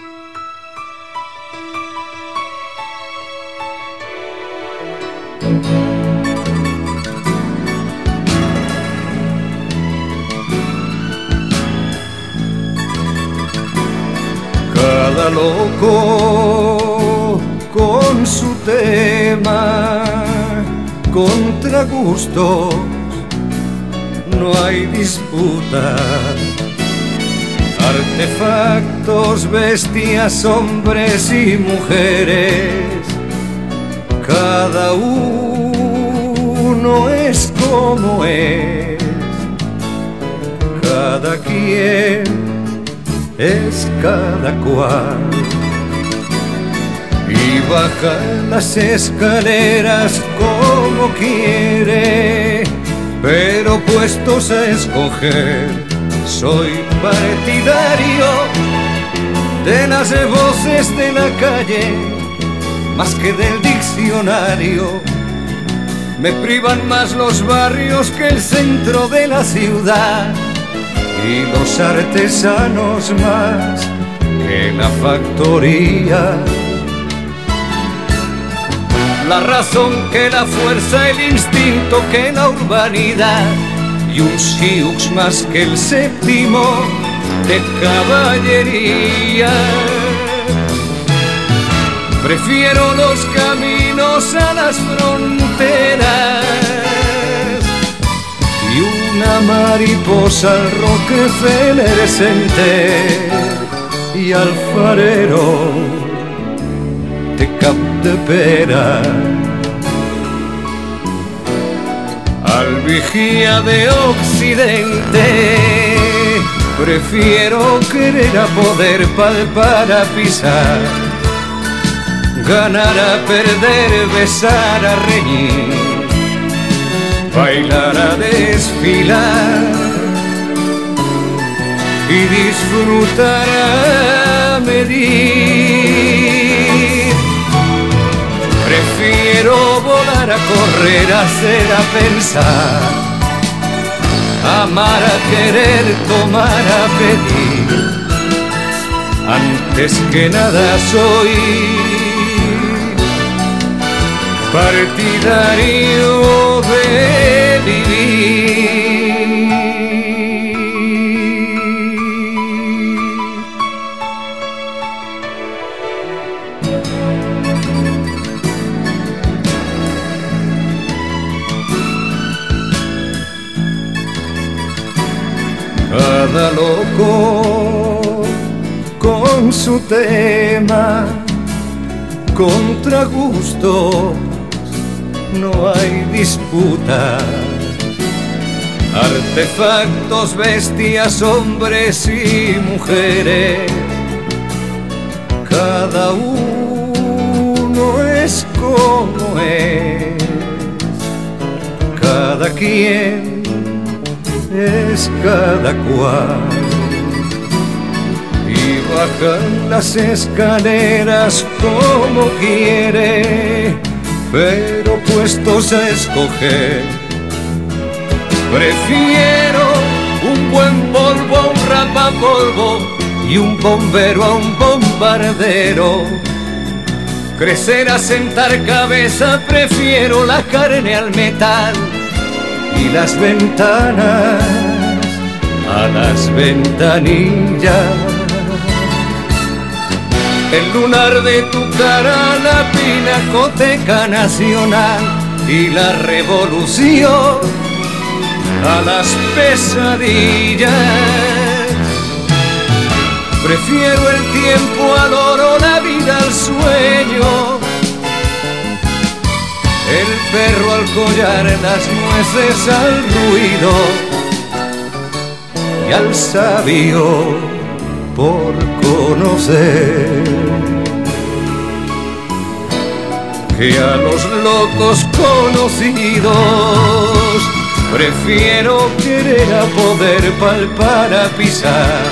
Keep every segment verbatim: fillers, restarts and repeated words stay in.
Cada loco con su tema, contra gustos no hay disputa. Artefactos, bestias, hombres y mujeres, cada uno es como es, cada quien es cada cual. Y baja las escaleras como quiere, pero puestos a escoger, soy partidario de las voces de la calle más que del diccionario. Me privan más los barrios que el centro de la ciudad, y los artesanos más que la factoría. La razón que la fuerza, el instinto que la urbanidad, y un siux más que el séptimo de caballería. Prefiero los caminos a las fronteras y una mariposa al Rockefeller Center y al farero de Capdepera, al vigía de Occidente. Prefiero querer a poder, palpar a pisar, ganar a perder, besar a reñir, bailar a desfilar y disfrutar a medir. Prefiero volar a correr, a hacer, a pensar, amar a querer, tomar a pedir. Antes que nada soy partidario de vivir. Cada loco con su tema, contra gustos no hay disputa. Artefactos, bestias, hombres y mujeres, cada uno es como es, cada quien es cada cual. Y bajan las escaleras como quiere, pero puestos a escoger, prefiero un buen polvo a un rapapolvo y un bombero a un bombardero. Crecer a sentar cabeza, prefiero la carne al metal y las ventanas a las ventanillas. El lunar de tu cara, la pinacoteca nacional y la revolución a las pesadillas. Prefiero el tiempo al oro, la vida al sueño, el perro al collar, las nueces al ruido y al sabio por conocer, que a los locos conocidos prefiero querer a poder, palpar a pisar,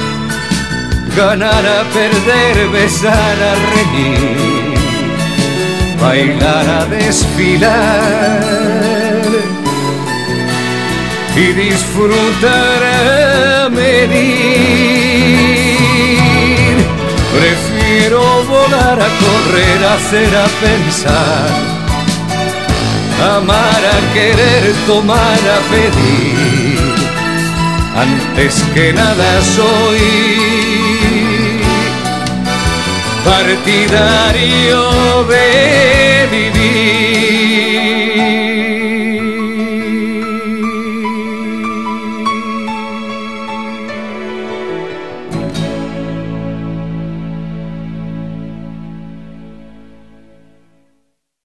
ganar a perder, besar a reñir, bailar a desfilar y disfrutar a medir. quiero volar, a correr, a hacer, a pensar, amar, a querer, tomar, a pedir. Antes que nada soy partidario de vivir.